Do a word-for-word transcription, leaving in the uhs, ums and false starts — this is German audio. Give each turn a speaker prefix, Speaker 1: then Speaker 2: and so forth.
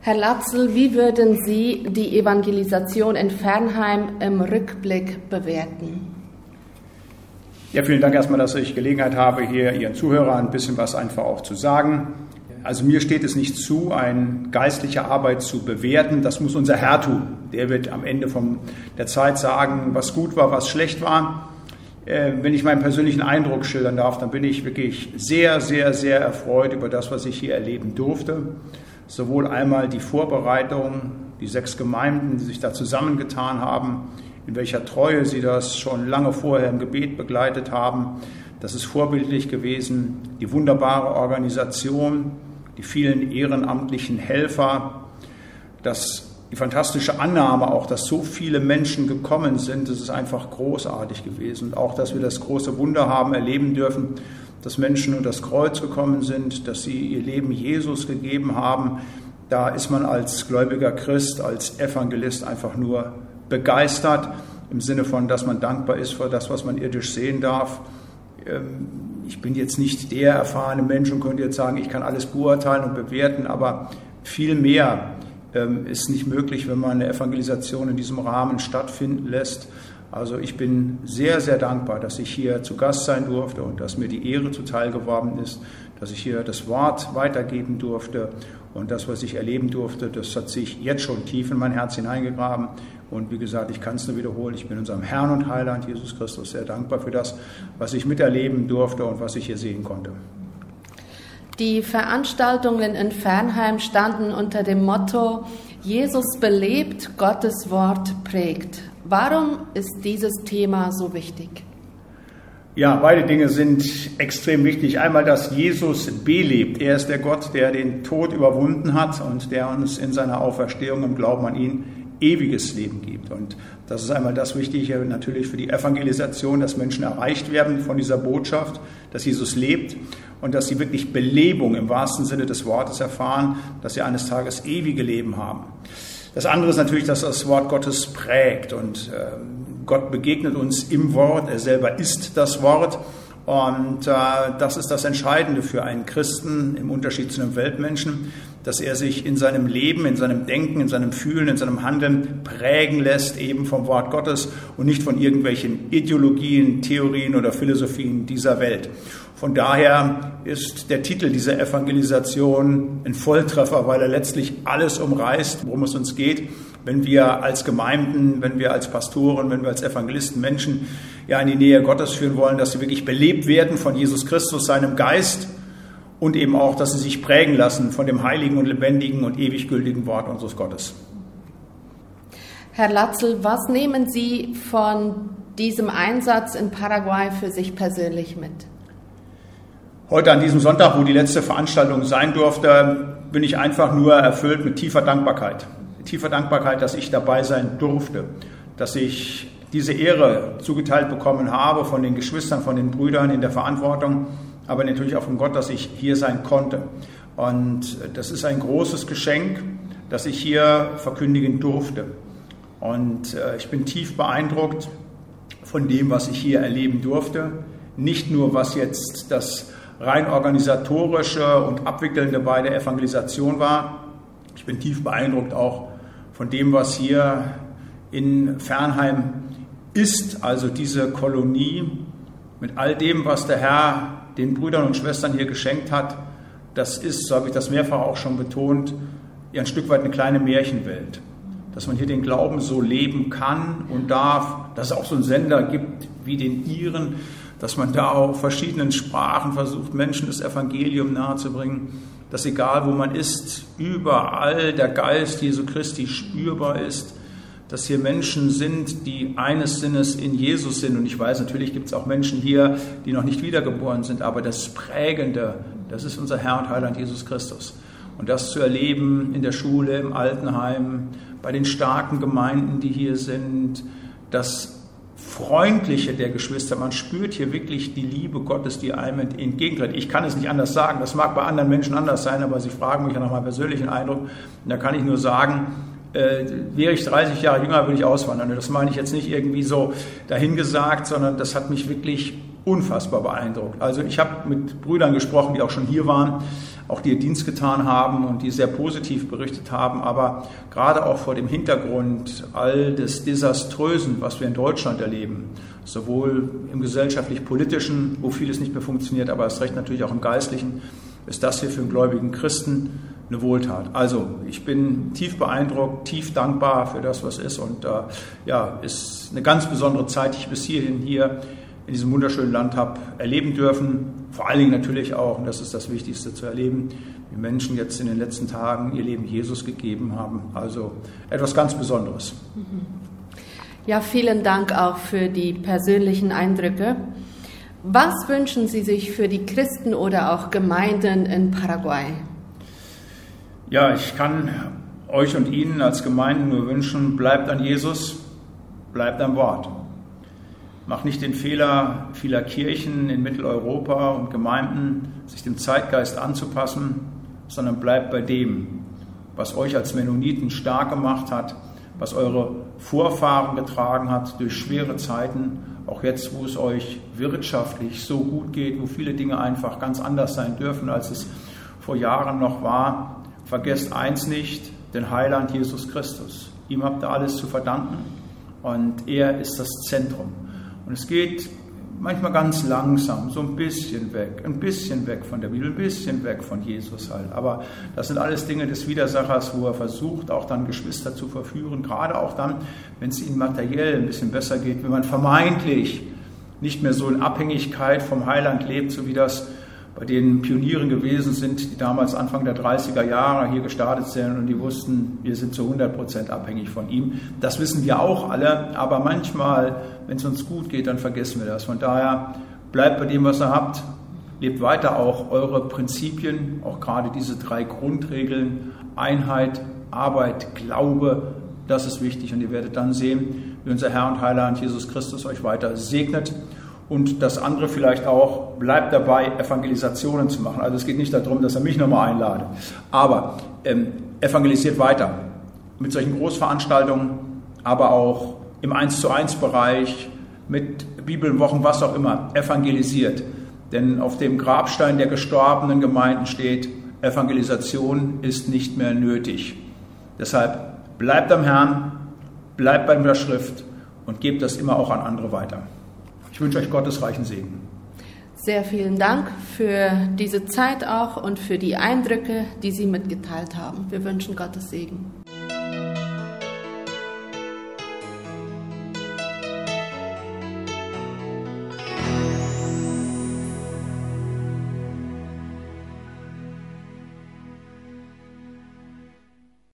Speaker 1: Herr Latzel, wie würden Sie die Evangelisation in Fernheim im Rückblick bewerten?
Speaker 2: Ja, vielen Dank erstmal, dass ich Gelegenheit habe, hier Ihren Zuhörern ein bisschen was einfach auch zu sagen. Also mir steht es nicht zu, eine geistliche Arbeit zu bewerten. Das muss unser Herr tun. Der wird am Ende von der Zeit sagen, was gut war, was schlecht war. Äh, wenn ich meinen persönlichen Eindruck schildern darf, dann bin ich wirklich sehr, sehr, sehr erfreut über das, was ich hier erleben durfte. Sowohl einmal die Vorbereitung, die sechs Gemeinden, die sich da zusammengetan haben, in welcher Treue sie das schon lange vorher im Gebet begleitet haben. Das ist vorbildlich gewesen. Die wunderbare Organisation, die vielen ehrenamtlichen Helfer, das, die fantastische Annahme auch, dass so viele Menschen gekommen sind, das ist einfach großartig gewesen. Und auch, dass wir das große Wunder haben erleben dürfen, dass Menschen unter das Kreuz gekommen sind, dass sie ihr Leben Jesus gegeben haben. Da ist man als gläubiger Christ, als Evangelist einfach nur begeistert, im Sinne von, dass man dankbar ist für das, was man irdisch sehen darf. Ich bin jetzt nicht der erfahrene Mensch und könnte jetzt sagen, ich kann alles beurteilen und bewerten, aber viel mehr ist nicht möglich, wenn man eine Evangelisation in diesem Rahmen stattfinden lässt. Also ich bin sehr, sehr dankbar, dass ich hier zu Gast sein durfte und dass mir die Ehre zuteil geworden ist, dass ich hier das Wort weitergeben durfte. Und das, was ich erleben durfte, das hat sich jetzt schon tief in mein Herz hineingegraben. Und wie gesagt, ich kann es nur wiederholen, ich bin unserem Herrn und Heiland Jesus Christus sehr dankbar für das, was ich miterleben durfte und was ich hier sehen konnte.
Speaker 1: Die Veranstaltungen in Fernheim standen unter dem Motto: Jesus belebt, Gottes Wort prägt. Warum ist dieses Thema so wichtig?
Speaker 2: Ja, beide Dinge sind extrem wichtig. Einmal, dass Jesus belebt. Er ist der Gott, der den Tod überwunden hat und der uns in seiner Auferstehung im Glauben an ihn ewiges Leben gibt. Und das ist einmal das Wichtige natürlich für die Evangelisation, dass Menschen erreicht werden von dieser Botschaft, dass Jesus lebt und dass sie wirklich Belebung im wahrsten Sinne des Wortes erfahren, dass sie eines Tages ewige Leben haben. Das andere ist natürlich, dass das Wort Gottes prägt und äh, Gott begegnet uns im Wort, er selber ist das Wort und äh, das ist das Entscheidende für einen Christen im Unterschied zu einem Weltmenschen, dass er sich in seinem Leben, in seinem Denken, in seinem Fühlen, in seinem Handeln prägen lässt eben vom Wort Gottes und nicht von irgendwelchen Ideologien, Theorien oder Philosophien dieser Welt. Von daher ist der Titel dieser Evangelisation ein Volltreffer, weil er letztlich alles umreißt, worum es uns geht, wenn wir als Gemeinden, wenn wir als Pastoren, wenn wir als Evangelisten Menschen ja in die Nähe Gottes führen wollen, dass sie wirklich belebt werden von Jesus Christus, seinem Geist und eben auch, dass sie sich prägen lassen von dem heiligen und lebendigen und ewig gültigen Wort unseres Gottes.
Speaker 1: Herr Latzel, was nehmen Sie von diesem Einsatz in Paraguay für sich persönlich mit?
Speaker 2: Heute an diesem Sonntag, wo die letzte Veranstaltung sein durfte, bin ich einfach nur erfüllt mit tiefer Dankbarkeit. Tiefer Dankbarkeit, dass ich dabei sein durfte, dass ich diese Ehre zugeteilt bekommen habe von den Geschwistern, von den Brüdern in der Verantwortung, aber natürlich auch von Gott, dass ich hier sein konnte. Und das ist ein großes Geschenk, das ich hier verkündigen durfte. Und ich bin tief beeindruckt von dem, was ich hier erleben durfte. Nicht nur, was jetzt das rein organisatorische und abwickelnde bei der Evangelisation war. Ich bin tief beeindruckt auch von dem, was hier in Fernheim ist, also diese Kolonie mit all dem, was der Herr den Brüdern und Schwestern hier geschenkt hat. Das ist, so habe ich das mehrfach auch schon betont, ja ein Stück weit eine kleine Märchenwelt. Dass man hier den Glauben so leben kann und darf, dass es auch so einen Sender gibt wie den Ihren, dass man da auf verschiedenen Sprachen versucht, Menschen das Evangelium nahezubringen, dass egal wo man ist, überall der Geist Jesu Christi spürbar ist, dass hier Menschen sind, die eines Sinnes in Jesus sind. Und ich weiß, natürlich gibt es auch Menschen hier, die noch nicht wiedergeboren sind, aber das Prägende, das ist unser Herr und Heiland Jesus Christus. Und das zu erleben in der Schule, im Altenheim, bei den starken Gemeinden, die hier sind, das Freundliche der Geschwister, man spürt hier wirklich die Liebe Gottes, die einem entgegentritt. Ich kann es nicht anders sagen, das mag bei anderen Menschen anders sein, aber sie fragen mich ja nach meinem persönlichen Eindruck. Und da kann ich nur sagen, äh, wäre ich dreißig Jahre jünger, würde ich auswandern. Das meine ich jetzt nicht irgendwie so dahingesagt, sondern das hat mich wirklich unfassbar beeindruckt. Also ich habe mit Brüdern gesprochen, die auch schon hier waren, auch die ihr Dienst getan haben und die sehr positiv berichtet haben. Aber gerade auch vor dem Hintergrund all des Desaströsen, was wir in Deutschland erleben, sowohl im gesellschaftlich-politischen, wo vieles nicht mehr funktioniert, aber erst recht natürlich auch im geistlichen, ist das hier für einen gläubigen Christen eine Wohltat. Also ich bin tief beeindruckt, tief dankbar für das, was ist. Und äh, ja, ist eine ganz besondere Zeit, die ich bis hierhin hier in diesem wunderschönen Land habe erleben dürfen. Vor allen Dingen natürlich auch, und das ist das Wichtigste, zu erleben, wie Menschen jetzt in den letzten Tagen ihr Leben Jesus gegeben haben. Also etwas ganz Besonderes.
Speaker 1: Ja, vielen Dank auch für die persönlichen Eindrücke. Was wünschen Sie sich für die Christen oder auch Gemeinden in Paraguay?
Speaker 2: Ja, ich kann euch und Ihnen als Gemeinden nur wünschen, bleibt an Jesus, bleibt am Wort. Macht nicht den Fehler vieler Kirchen in Mitteleuropa und Gemeinden, sich dem Zeitgeist anzupassen, sondern bleibt bei dem, was euch als Mennoniten stark gemacht hat, was eure Vorfahren getragen hat durch schwere Zeiten, auch jetzt, wo es euch wirtschaftlich so gut geht, wo viele Dinge einfach ganz anders sein dürfen, als es vor Jahren noch war. Vergesst eins nicht, den Heiland Jesus Christus. Ihm habt ihr alles zu verdanken und er ist das Zentrum. Und es geht manchmal ganz langsam, so ein bisschen weg, ein bisschen weg von der Bibel, ein bisschen weg von Jesus halt. Aber das sind alles Dinge des Widersachers, wo er versucht, auch dann Geschwister zu verführen, gerade auch dann, wenn es ihnen materiell ein bisschen besser geht, wenn man vermeintlich nicht mehr so in Abhängigkeit vom Heiland lebt, so wie das bei den Pionieren gewesen sind, die damals Anfang der dreißiger Jahre hier gestartet sind und die wussten, wir sind zu hundert Prozent abhängig von ihm. Das wissen wir auch alle, aber manchmal, wenn es uns gut geht, dann vergessen wir das. Von daher bleibt bei dem, was ihr habt, lebt weiter auch eure Prinzipien, auch gerade diese drei Grundregeln, Einheit, Arbeit, Glaube, das ist wichtig und ihr werdet dann sehen, wie unser Herr und Heiland Jesus Christus euch weiter segnet. Und das andere vielleicht auch, bleibt dabei, Evangelisationen zu machen. Also es geht nicht darum, dass er mich nochmal einladet. Aber ähm, evangelisiert weiter. Mit solchen Großveranstaltungen, aber auch im eins zu eins Bereich, mit Bibelwochen, was auch immer. Evangelisiert. Denn auf dem Grabstein der gestorbenen Gemeinden steht, Evangelisation ist nicht mehr nötig. Deshalb bleibt am Herrn, bleibt bei der Schrift und gebt das immer auch an andere weiter. Ich wünsche euch Gottes reichen Segen.
Speaker 1: Sehr vielen Dank für diese Zeit auch und für die Eindrücke, die Sie mitgeteilt haben. Wir wünschen Gottes Segen.